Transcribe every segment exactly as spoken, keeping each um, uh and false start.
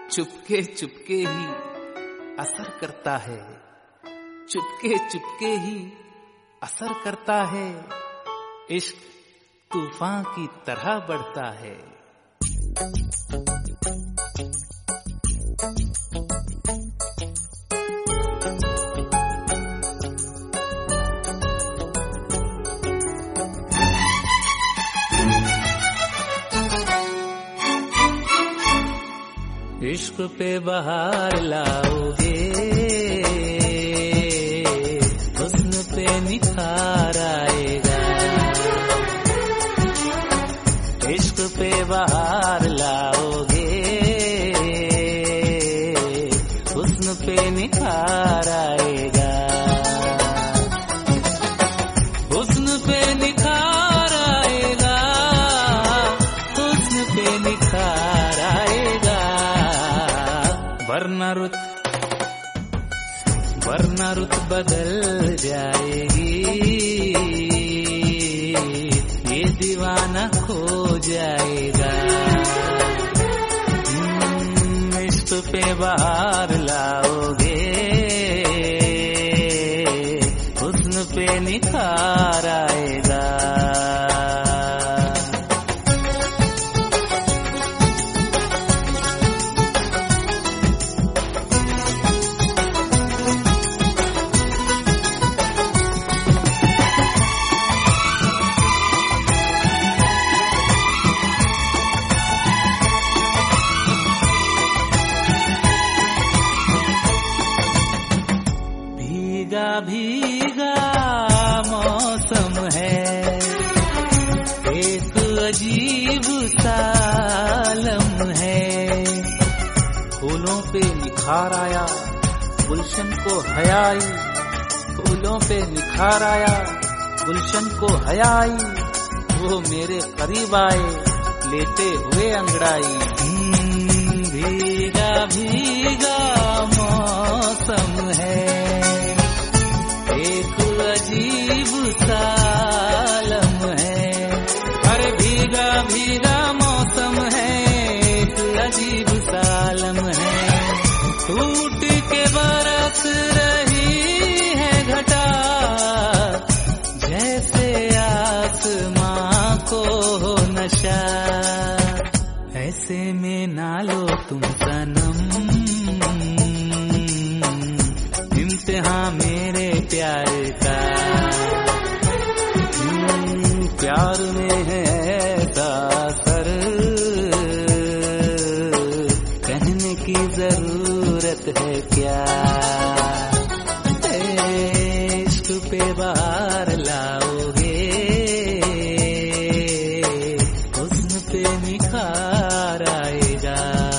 चुपके चुपके ही असर करता है, चुपके चुपके ही असर करता है। इश्क तूफान की तरह बढ़ता है। इश्क पे बहार लाओगे, हुस्न पे निखार आएगा। इश्क पे बहार लाओगे, हुस्न पे निखार आएगा। हुस्न पे निखार आएगा, हुस्न पे निखार आएगा। वरना रुत वरना रुत बदल जाएगी, ये दीवाना खो जाएगा। इश्क पे बहार लाओगे, हुस्न पे निखार आएगा। भीगा मौसम है, एक अजीब सालम है। फूलों पे निखार आया, गुलशन को हयाई। फूलों पे निखार आया, गुलशन को हयाई। वो मेरे करीब आए, लेते हुए अंगड़ाई। भीगा भीगा मौसम है, एक अजीब सालम है। अरे भीगा भीगा मौसम है, एक अजीब सालम है। टूट के बरस रही है घटा, जैसे आसमां को हो नशा। ऐसे में ना लो तुम सनम, इम्तिहान मेरे प्यार का। प्यार में है ऐसा असर, कहने की जरूरत है क्या। इश्क पे बहार लाओगे, हुस्न पे निखार आएगा।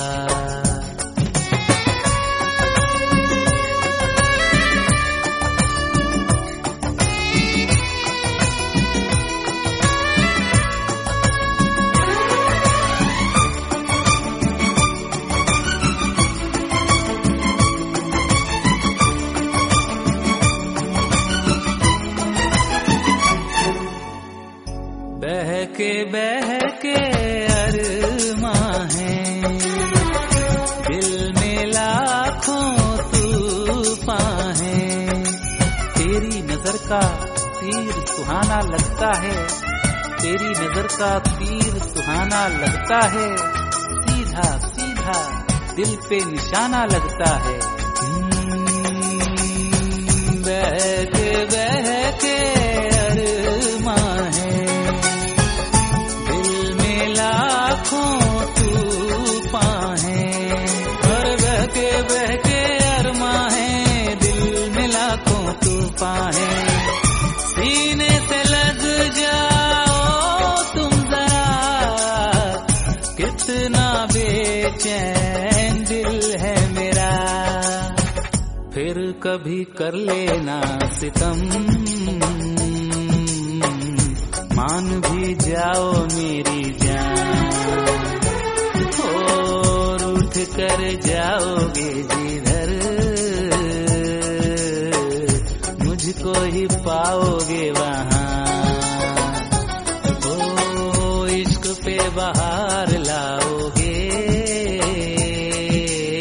बहके बहके अरमां हैं, दिल में लाखों तूफान हैं। तेरी नजर का तीर सुहाना लगता है, तेरी नजर का तीर सुहाना लगता है। सीधा सीधा दिल पे निशाना लगता है। बहके बहके अरमां हैं, तूफान है। और बहके बहके अरमां है, दिल में लाखों तूफान है। सीने से लग जाओ तुम जरा, कितना बेचैन दिल है मेरा। फिर कभी कर लेना सितम, मान भी जाओ मेरी जान। और उठ कर जाओगे जिधर, मुझको ही पाओगे वहाँ। ओ इश्क पे बहार लाओगे,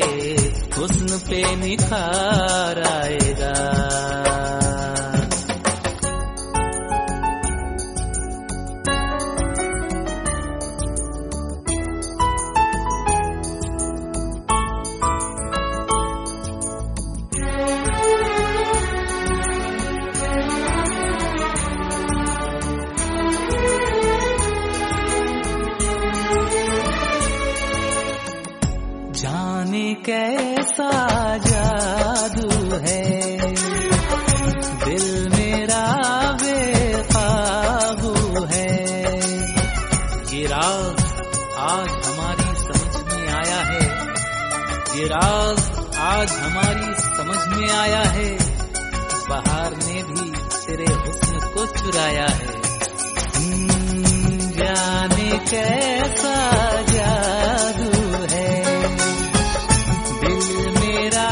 कैसा जादू है, दिल मेरा बेकाबू है। ये राज आज हमारी समझ में आया है, ये राज आज हमारी समझ में आया है। बहार ने भी तेरे हुस्न को चुराया है। जाने कैसा जादू है, दिल मेरा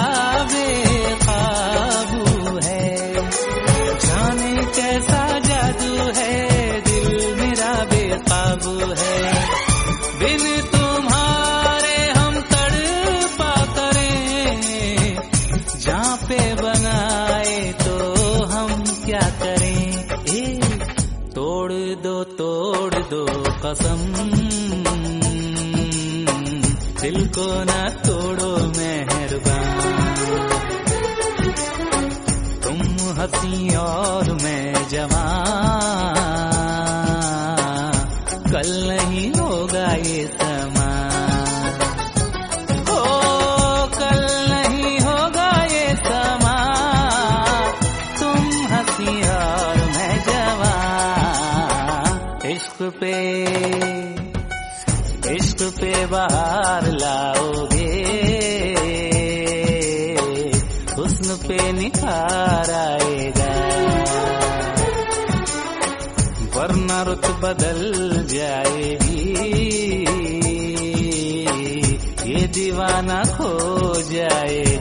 बेकाबू है। जाने कैसा जादू है, दिल मेरा बेकाबू है। बिन तुम्हारे हम तड़पा करें, जहाँ पे बनाए तो हम क्या करें। ए, तोड़ दो तोड़ दो कसम, दिल को न तोड़ो मेहरबान। तुम हंसी और मैं जवान, कल नहीं होगा ये समान। ओ कल नहीं होगा ये समान, तुम हंसी और मैं जवान। इश्क पे इश्क पे बहार लाओगे, हुस्न पे निखार आएगा, वरना रुत बदल जाएगी, ये दीवाना खो जाएगा।